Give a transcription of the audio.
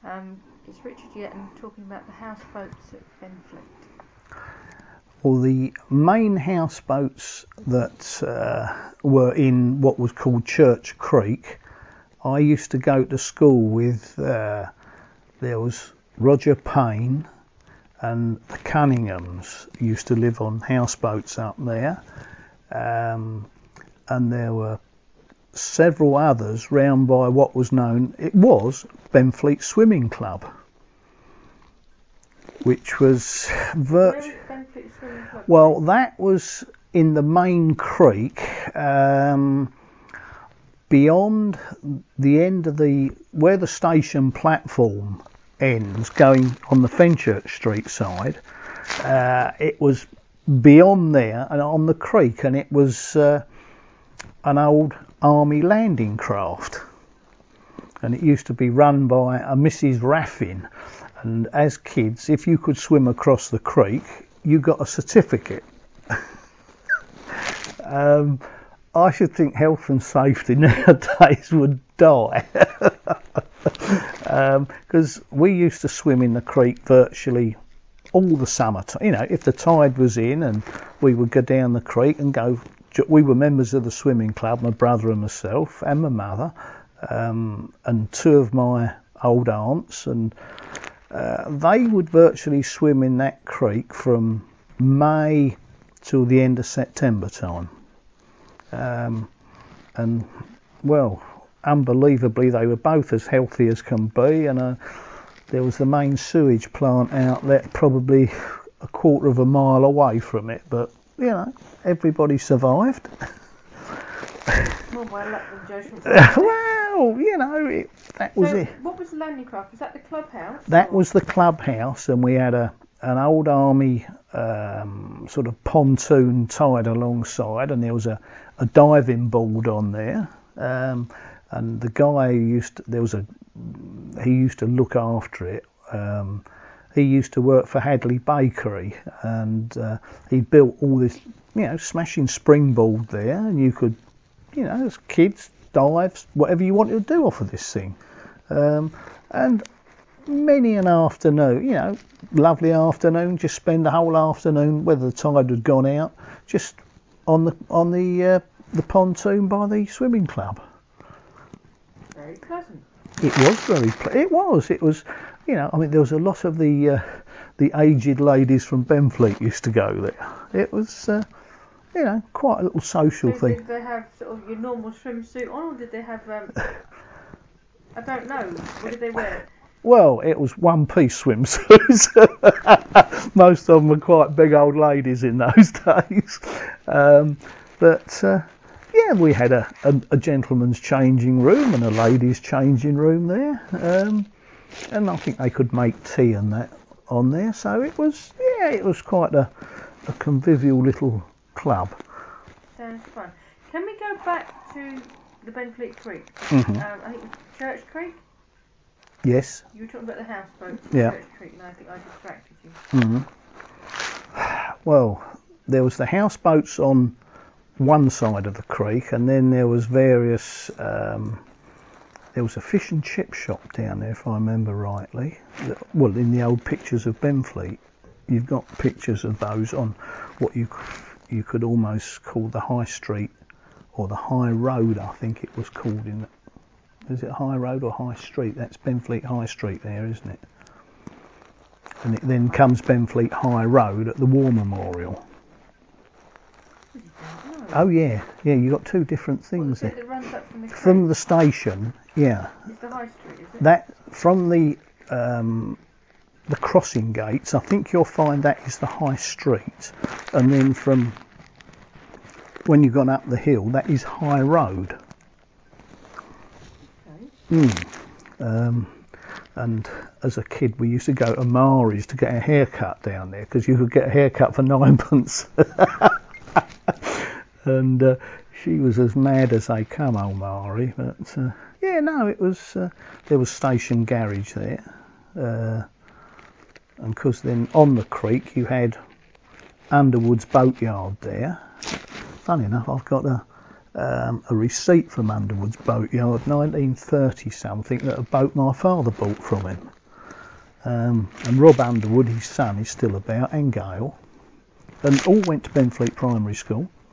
It's Richard Yetton talking about the houseboats at Benfleet. Well, the main houseboats that were in what was called Church Creek, I used to go to school with, there was Roger Payne and the Cunninghams used to live on houseboats up there, and there were several others round by what was known, it was Benfleet Swimming Club, which was well, that was in the main creek, beyond the end of where the station platform ends, going on the Fenchurch Street side. It was beyond there and on the creek, and it was an old army landing craft, and it used to be run by a Mrs. Raffin. And as kids, if you could swim across the creek, you got a certificate. I should think health and safety nowadays would die, because we used to swim in the creek virtually all the summer. You know, if the tide was in, and we would go down the creek and go. We were members of the swimming club, my brother and myself, and my mother, and two of my old aunts, and they would virtually swim in that creek from May till the end of September time. And, well, unbelievably, they were both as healthy as can be, and there was the main sewage plant outlet probably a quarter of a mile away from it, but, you know, everybody survived. More by luck than judgment. Well, you know, that was it. What was the landing craft? Was that the clubhouse? That was the clubhouse, and we had an old army sort of pontoon tied alongside, and there was a diving board on there. And the guy he used to look after it. He used to work for Hadley Bakery, and he built all this, you know, smashing springboard there, and you could, you know, as kids, dives, whatever you wanted to do off of this thing. And many an afternoon, you know, lovely afternoon, just spend the whole afternoon, whether the tide had gone out, just on the pontoon by the swimming club. Very pleasant. It was very it was, you know, I mean, there was a lot of the aged ladies from Benfleet used to go there. It was, you know, quite a little social thing. Did they have sort of your normal swimsuit on, or did they have, I don't know, what did they wear? Well, it was one-piece swimsuits. Most of them were quite big old ladies in those days. Yeah, we had a gentleman's changing room and a ladies' changing room there. And I think they could make tea and that on there. So it was quite a convivial little club. Sounds fun. Can we go back to the Benfleet Creek? Mm-hmm. I think it was Church Creek? Yes. You were talking about the houseboats Yeah. Church Creek, and I think I distracted you. Mm-hmm. Well, there was the houseboats on one side of the creek, and then there was various. There was a fish and chip shop down there, if I remember rightly. Well, in the old pictures of Benfleet, you've got pictures of those on what you could almost call the High Street or the High Road, I think it was called. Is it High Road or High Street? That's Benfleet High Street there, isn't it? And it then comes Benfleet High Road at the War Memorial. Oh yeah, you got two different things there. That runs up from the station, yeah. It's the High Street, is it? That from the crossing gates, I think you'll find that is the High Street, and then from when you've gone up the hill, that is High Road. Okay. And as a kid, we used to go to Mari's to get a haircut down there, because you could get a haircut for 9p. And she was as mad as they come, old Mari. But it was. There was Station Garage there, and because then on the creek you had Underwood's Boatyard there. Funny enough, I've got a receipt from Underwood's Boatyard, 1930 something, that a boat my father bought from him. And Rob Underwood, his son, is still about, and Gail, and all went to Benfleet Primary School.